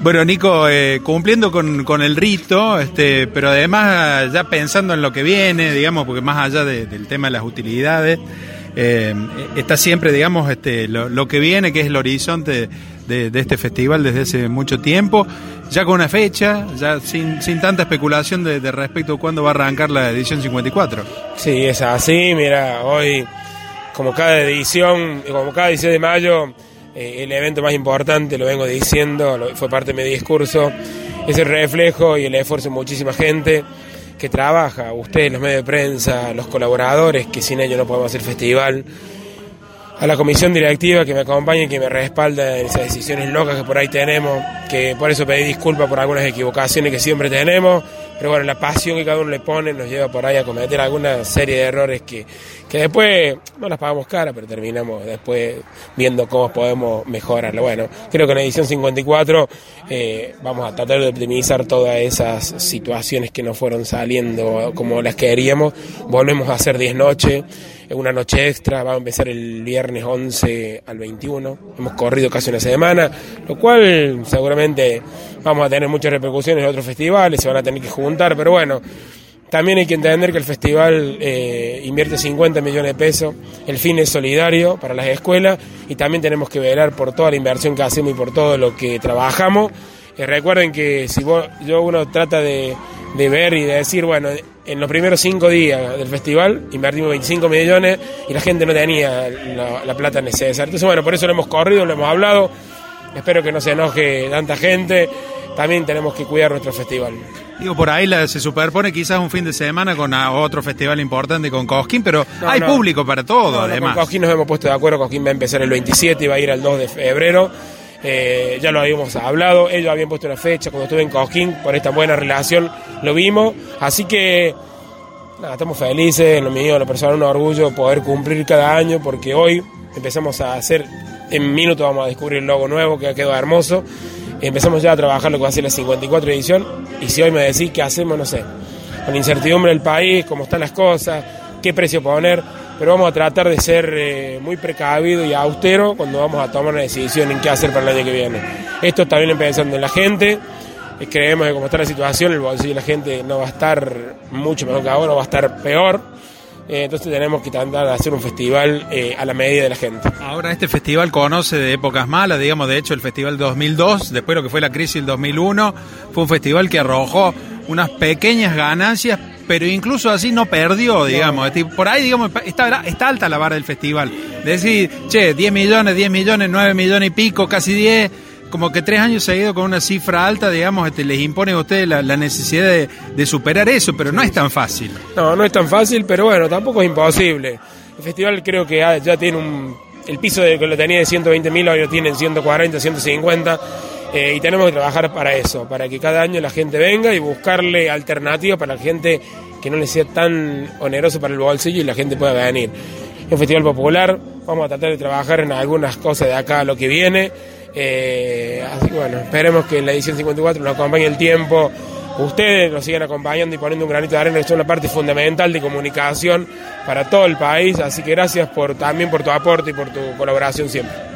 Bueno, Nico, cumpliendo con el rito, pero además ya pensando en lo que viene, digamos, porque más allá del tema de las utilidades, está siempre, digamos, lo que viene, que es el horizonte de este festival desde hace mucho tiempo, ya con una fecha, ya sin tanta especulación de respecto a cuándo va a arrancar la edición 54. Sí, es así, mira, hoy, como cada edición de mayo, el evento más importante, lo vengo diciendo, fue parte de mi discurso, es el reflejo y el esfuerzo de muchísima gente que trabaja, ustedes, los medios de prensa, los colaboradores, que sin ellos no podemos hacer festival, a la comisión directiva que me acompaña y que me respalda en esas decisiones locas que por ahí tenemos, que por eso pedí disculpas por algunas equivocaciones que siempre tenemos, pero bueno, la pasión que cada uno le pone nos lleva por ahí a cometer alguna serie de errores que después no las pagamos cara, pero terminamos después viendo cómo podemos mejorarlo. Bueno, creo que en la edición 54 vamos a tratar de optimizar todas esas situaciones que no fueron saliendo como las queríamos. Volvemos a hacer 10 noches, una noche extra, va a empezar el viernes 11 al 21, hemos corrido casi una semana, lo cual seguramente vamos a tener muchas repercusiones en otros festivales, se van a tener que juntar, pero bueno, también hay que entender que el festival invierte 50 millones de pesos, el fin es solidario para las escuelas y también tenemos que velar por toda la inversión que hacemos y por todo lo que trabajamos. Recuerden que si uno trata de ver y de decir, bueno, en los primeros 5 días del festival invertimos 25 millones y la gente no tenía la plata necesaria. Entonces, bueno, por eso lo hemos corrido, lo hemos hablado. Espero que no se enoje tanta gente. También tenemos que cuidar nuestro festival. Digo, por ahí se superpone quizás un fin de semana con otro festival importante con Cosquín, pero hay público para todo, además. Con Cosquín nos hemos puesto de acuerdo, Cosquín va a empezar el 27 y va a ir al 2 de febrero. Ya lo habíamos hablado, ellos habían puesto una fecha cuando estuve en Cosquín, por esta buena relación lo vimos, así que nada, estamos felices, en lo mío, en lo personal, un orgullo poder cumplir cada año, porque hoy empezamos a hacer, en minutos vamos a descubrir el logo nuevo que ha quedado hermoso, empezamos ya a trabajar lo que va a ser la 54 edición, y si hoy me decís qué hacemos, no sé, con la incertidumbre del país, cómo están las cosas, qué precio poner, pero vamos a tratar de ser muy precavido y austero cuando vamos a tomar una decisión en qué hacer para el año que viene. Esto también pensando en la gente, creemos que como está la situación, el bolsillo de la gente no va a estar mucho mejor que ahora, va a estar peor, entonces tenemos que tratar de hacer un festival a la medida de la gente. Ahora este festival conoce de épocas malas, digamos, de hecho el festival 2002, después lo que fue la crisis del 2001, fue un festival que arrojó unas pequeñas ganancias, pero incluso así no perdió, digamos. Por ahí, digamos, está alta la vara del festival. De decir, 10 millones, 9 millones y pico, casi 10, como que 3 años seguidos con una cifra alta, digamos, les impone a ustedes la necesidad de superar eso, pero no es tan fácil. No es tan fácil, pero bueno, tampoco es imposible. El festival creo que ya tiene el piso que lo tenía de 120.000, hoy lo tienen 140, 150, y tenemos que trabajar para eso, para que cada año la gente venga y buscarle alternativas para la gente que no le sea tan oneroso para el bolsillo y la gente pueda venir. Es un festival popular, vamos a tratar de trabajar en algunas cosas de acá a lo que viene, así que bueno, esperemos que en la edición 54 nos acompañe el tiempo, ustedes nos sigan acompañando y poniendo un granito de arena, que es una parte fundamental de comunicación para todo el país, así que gracias también por tu aporte y por tu colaboración siempre.